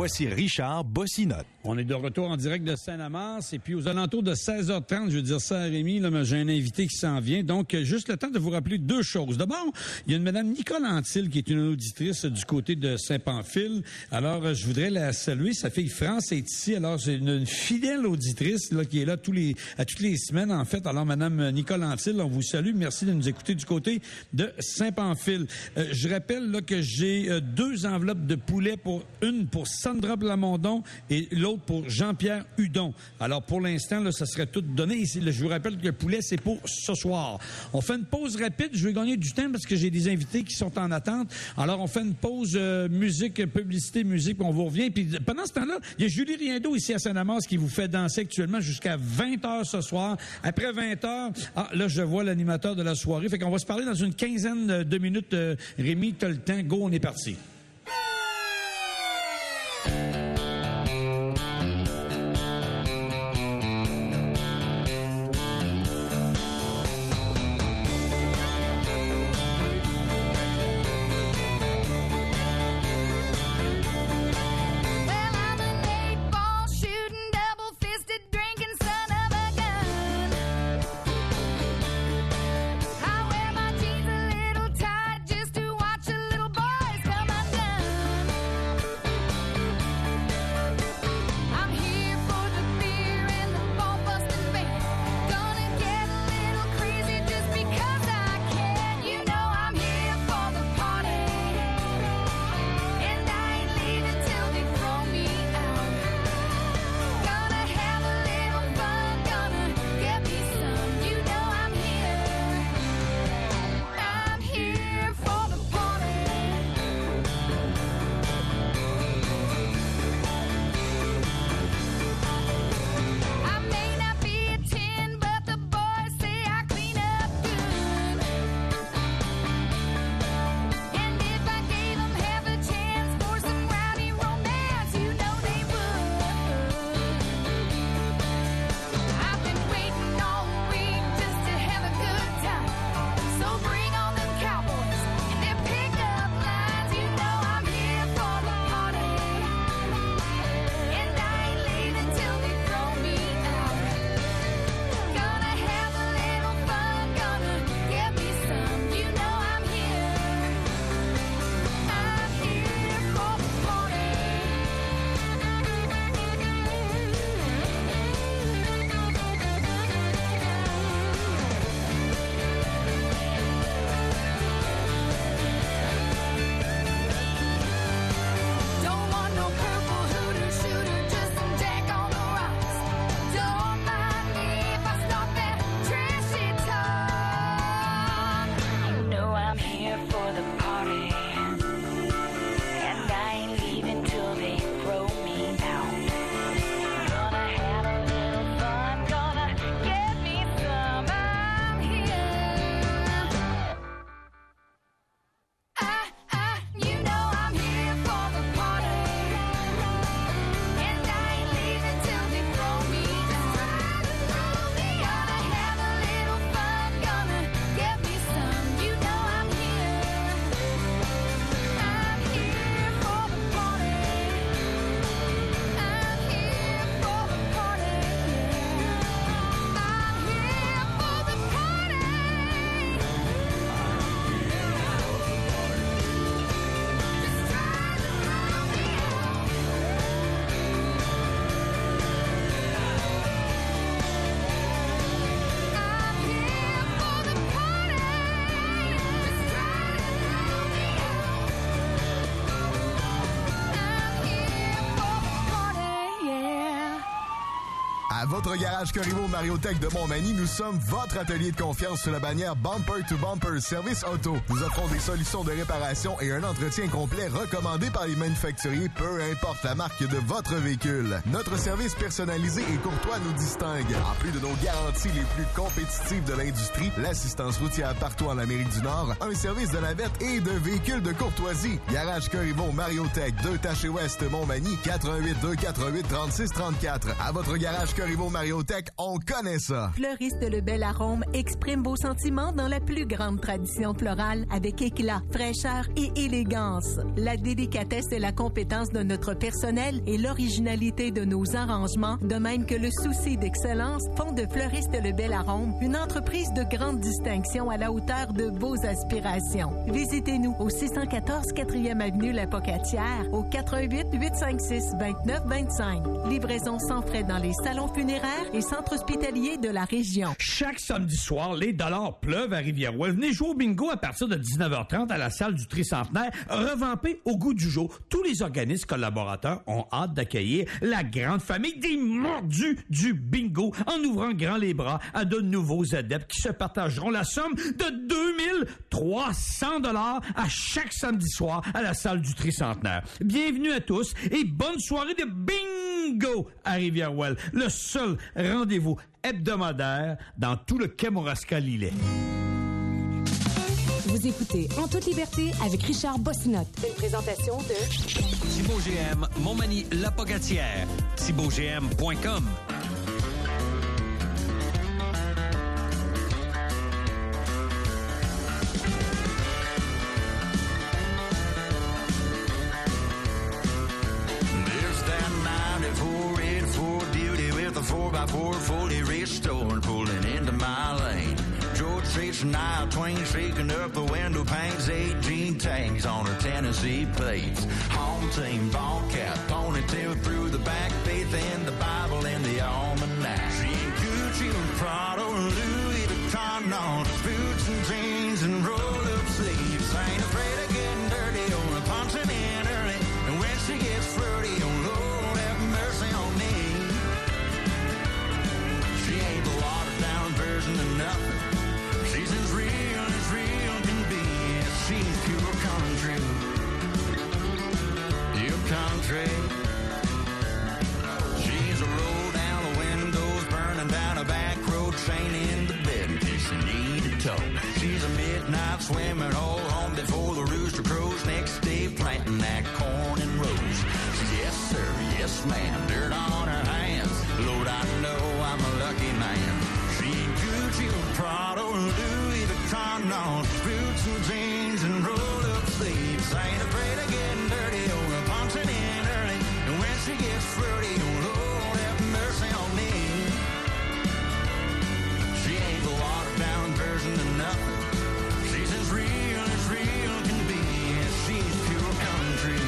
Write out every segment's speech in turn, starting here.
Voici Richard Bossinotte. On est de retour en direct de Saint-Lamas et puis aux alentours de 16h30, je veux dire ça à Rémi, là, mais j'ai un invité qui s'en vient. Donc, juste le temps de vous rappeler deux choses. D'abord, il y a une madame Nicole Antil qui est une auditrice du côté de Saint-Pamphile. Alors, je voudrais la saluer. Sa fille France est ici. Alors, c'est une fidèle auditrice là qui est là toutes les semaines, en fait. Alors, madame Nicole Antil, on vous salue. Merci de nous écouter du côté de Saint-Pamphile. Je rappelle là que j'ai deux enveloppes de poulet, une pour Sandra Plamondon et l'autre pour Jean-Pierre Hudon. Alors, pour l'instant, là, ça serait tout donné. Ici, là, je vous rappelle que le poulet, c'est pour ce soir. On fait une pause rapide. Je vais gagner du temps parce que j'ai des invités qui sont en attente. Alors, on fait une pause musique, publicité, musique, puis on vous revient. Puis pendant ce temps-là, il y a Julie Riendo ici à Saint-Damas qui vous fait danser actuellement jusqu'à 20h ce soir. Après 20h, là, je vois l'animateur de la soirée. Fait qu'on va se parler dans une quinzaine de minutes. Rémi, t'as le temps. Go, on est parti. Votre garage Corriveau Mariotech de Montmagny, nous sommes votre atelier de confiance sous la bannière Bumper to Bumper Service Auto. Nous offrons des solutions de réparation et un entretien complet recommandé par les manufacturiers, peu importe la marque de votre véhicule. Notre service personnalisé et courtois nous distingue. En plus de nos garanties les plus compétitives de l'industrie, l'assistance routière partout en Amérique du Nord, un service de navette et de véhicules de courtoisie. Garage Corriveau Mariotech, 2 Taché Ouest Montmagny, 88 248 36 34. À votre garage Corriveau Corriveau Mariotech, on connaît ça. Fleuriste Le Bel Arôme exprime vos sentiments dans la plus grande tradition florale avec éclat, fraîcheur et élégance. La délicatesse et la compétence de notre personnel et l'originalité de nos arrangements, de même que le souci d'excellence, font de Fleuriste Le Bel Arôme une entreprise de grande distinction à la hauteur de vos aspirations. Visitez-nous au 614 4e avenue La Pocatière, au 88 856 29 25. Livraison sans frais dans les salons funéraires et centres hospitaliers de la région. Chaque samedi soir, les dollars pleuvent à Rivière-Ouest. Venez jouer au bingo à partir de 19h30 à la salle du Tricentenaire, revampée au goût du jour. Tous les organismes collaborateurs ont hâte d'accueillir la grande famille des mordus du bingo en ouvrant grand les bras à de nouveaux adeptes qui se partageront la somme de 2300 $ à chaque samedi soir à la salle du Tricentenaire. Bienvenue à tous et bonne soirée de bingo à Rivière-Ouest, le seul rendez-vous hebdomadaire dans tout le Kamouraska-Lillet. Vous écoutez En toute liberté avec Richard Bossinotte. Une présentation de Thibaut GM, Montmagny, La Pocatière. ThibautGM.com. A 4x4 fully restored, pulling into my lane. George Street's an aisle twain, shaking up the window panes, 18 tags on her Tennessee plates. Home team, ball cap, ponytail through the back, faith in the Bible and the almanac. She ain't Gucci or Prada or Louis Vuitton on boots and jeans and roll-up sleeves. Ain't afraid of getting dirty or punching in early. And when she gets flirty, oh Lord have mercy on me. She ain't the watered-down version of nothing. She's as real can be. Yeah, she's pure country. Pure country. She's a roll down the windows, burning down a back road, chain in the bed in case you need a tow. She's a midnight swimming hole home before the rooster crows. Next day planting that corn and rows. She's yes sir, yes ma'am, dirt on her hands. Lord, I know I'm a lucky man. She ain't Gucci or Prada or Louis Vuitton on boots and jeans and roll-up sleeves. Ain't afraid of getting dirty or punching in early. And when she gets flirty, oh Lord have mercy on me. She ain't the watered-down version of nothing. She's as real can be. Yeah, she's pure country.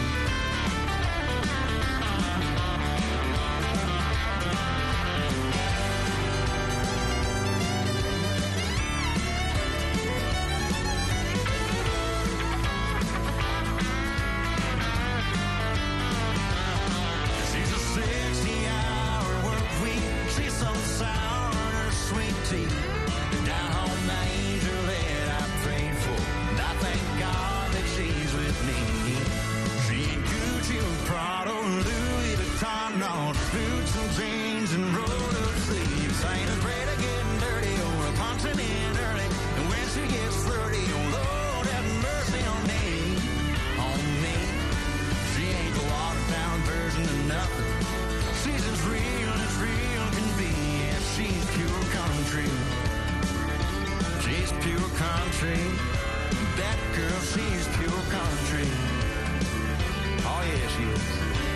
Down home, the angel that I prayed for, and I thank God that she's with me. She ain't Gucci or Prada or Louis Vuitton on boots and jeans and roll-up sleeves. Ain't afraid of getting dirty or punching in early. And when she gets flirty, oh Lord have mercy on me. On me. She ain't the watered-down version of nothing. She's as real can be. Yeah, she's pure country. She's pure country. That girl, she's pure country. Oh, yeah, she is.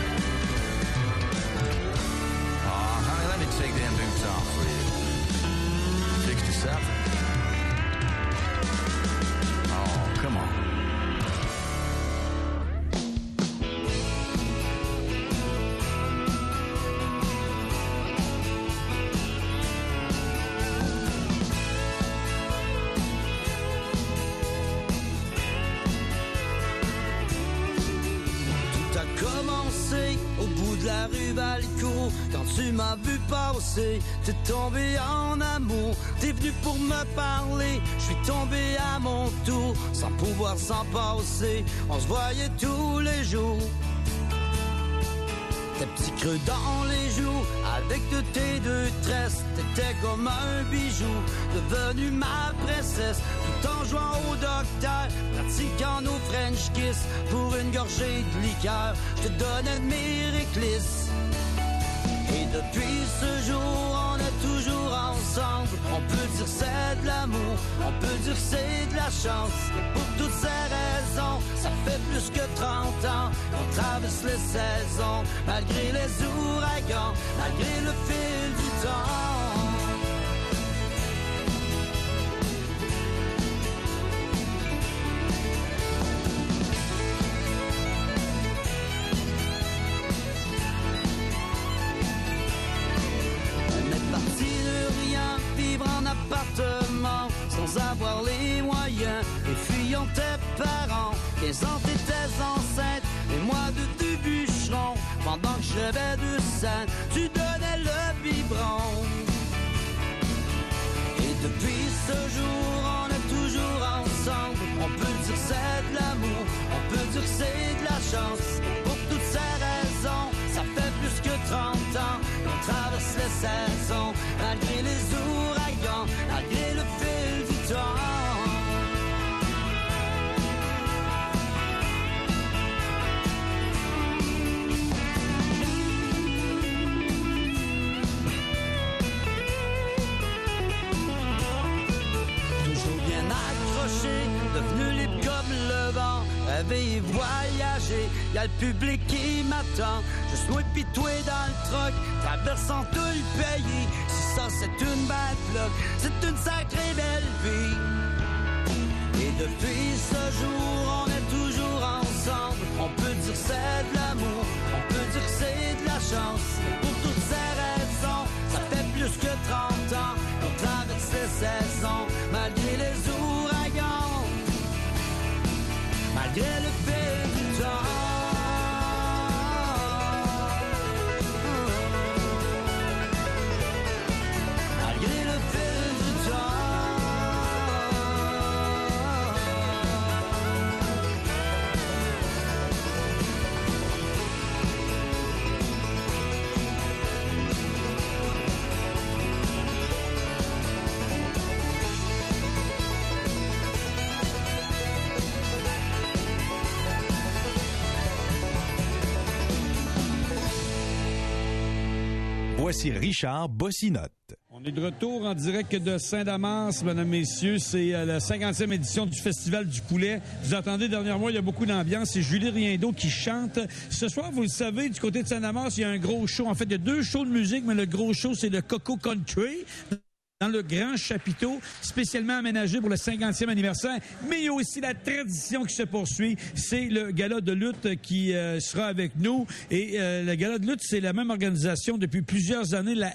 Oh, honey, let me take them boots off for you. 67. Oh, come on. Au bout de la rue Valcourt, quand tu m'as vu passer, t'es tombé en amour, t'es venu pour me parler, je suis tombé à mon tour, sans pouvoir s'en passer, on se voyait tous les jours. Tes petits creux dans les joues, avec de tes deux tresses, t'étais comme un bijou, devenu ma princesse, tout en jouant au docteur, pratiquant nos French kiss, pour une gorgée de liqueur, je te donnais de mes réclisses. Et depuis ce jour, dire que c'est de la chance. Et pour toutes ces raisons, ça fait plus que 30 ans qu'on traverse les saisons, malgré les ouragans, malgré le fil du temps. Appartement, sans avoir les moyens, et fuyant tes parents, 15 ans t'étais enceinte, et moi de deux bûcherons, pendant que je rêvais de sein, tu donnais le biberon. Et depuis ce jour, on est toujours ensemble, on peut dire que c'est de l'amour, on peut dire que c'est de la chance, et pour toutes ces raisons, ça fait plus que 30 ans, on traverse les saisons, malgré les ouragans, malgré le fil du temps. Toujours bien accroché, devenu libre comme le vent, rêver et voyager, y'a le public qui m'attend. Je suis pitoué dans le troc, traversant tout le pays. Si ça c'est une belle bloc, c'est une sacrée belle vie. Et depuis ce jour, on est toujours ensemble. On peut dire que c'est de l'amour, on peut dire que c'est de la chance. Pour toutes ces raisons, ça fait plus que 30 ans qu'on traverse les saisons, malgré les ouragans, malgré le fil du temps. Voici Richard Bossinotte. On est de retour en direct de Saint-Damas, mesdames, messieurs. C'est la 50e édition du Festival du Poulet. Vous entendez, dernièrement, il y a beaucoup d'ambiance. C'est Julie Riendo qui chante. Ce soir, vous le savez, du côté de Saint-Damas, il y a un gros show. En fait, il y a deux shows de musique, mais le gros show, c'est le Coco Country, dans le grand chapiteau, spécialement aménagé pour le 50e anniversaire. Mais il y a aussi la tradition qui se poursuit. C'est le gala de lutte qui sera avec nous. Et le gala de lutte, c'est la même organisation depuis plusieurs années, la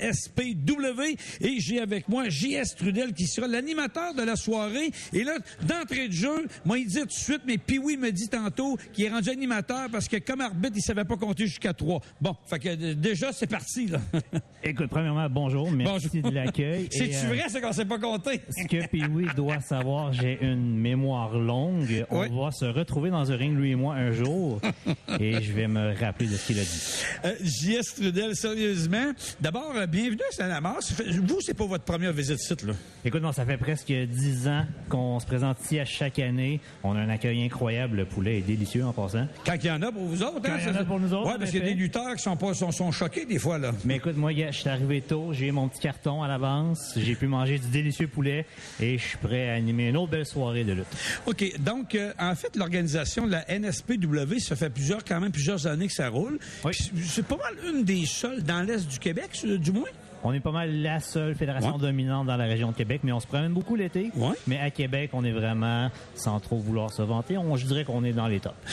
NSPW. Et j'ai avec moi J.S. Trudel qui sera l'animateur de la soirée. Et là, d'entrée de jeu, moi, il dit tout de suite, mais Pee-Wee me dit tantôt qu'il est rendu animateur parce que comme arbitre, il savait pas compter jusqu'à 3. Bon, fait que déjà, c'est parti, là. Écoute, premièrement, bonjour. Merci de l'accueil. C'est-tu vrai, ça, qu'on sait pas compter? Ce que Pee-Wee doit savoir, j'ai une mémoire longue. On va se retrouver dans un ring, lui et moi, un jour. Et je vais me rappeler de ce qu'il a dit. J.S. Trudel, sérieusement. D'abord, bienvenue à Saint-Damas. Vous, c'est pas votre première visite site, là? Écoute, non, ça fait presque 10 ans qu'on se présente ici à chaque année. On a un accueil incroyable. Le poulet est délicieux, en passant. Quand il y en a pour vous autres, Quand il y en a pour nous autres. Oui, parce qu'il y a des lutteurs qui sont choqués, des fois, là. Mais écoute, moi, je suis arrivé tôt. J'ai mon petit carton à l'avance. J'ai pu manger du délicieux poulet et je suis prêt à animer une autre belle soirée de lutte. OK. Donc, en fait, l'organisation de la NSPW, ça fait quand même plusieurs années que ça roule. Oui. C'est pas mal une des seules dans l'Est du Québec, du moins. On est pas mal la seule fédération dominante dans la région de Québec, mais on se promène beaucoup l'été. Ouais. Mais à Québec, on est vraiment, sans trop vouloir se vanter, je dirais qu'on est dans les tops.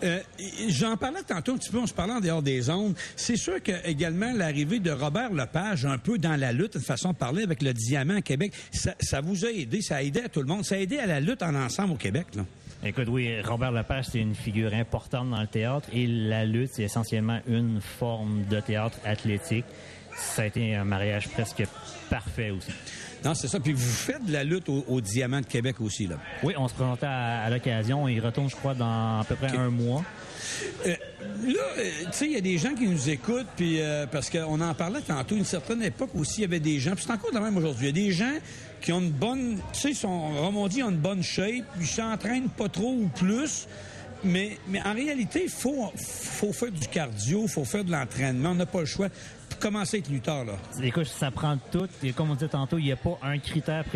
J'en parlais tantôt un petit peu, on se parlait en dehors des ondes. C'est sûr que également l'arrivée de Robert Lepage, un peu dans la lutte, une façon de parler avec le diamant à Québec, ça vous a aidé, ça a aidé à tout le monde. Ça a aidé à la lutte en ensemble au Québec, là. Écoute, oui, Robert Lepage, c'est une figure importante dans le théâtre et la lutte, c'est essentiellement une forme de théâtre athlétique. Ça a été un mariage presque parfait aussi. Non, c'est ça. Puis vous faites de la lutte au Diamant de Québec aussi, là. Oui, on se présentait à l'occasion. Il retourne, je crois, dans à peu près un mois. Là, tu sais, il y a des gens qui nous écoutent, puis parce qu'on en parlait tantôt, une certaine époque aussi, il y avait des gens, puis c'est encore de même aujourd'hui, il y a des gens qui ont une bonne, tu sais, comme on dit, ils ont une bonne shape, ils s'entraînent pas trop ou plus, mais en réalité, il faut faire du cardio, il faut faire de l'entraînement, on n'a pas le choix pour commencer à être lutteur, là. Écoute, ça prend tout, et comme on disait tantôt, il n'y a pas un critère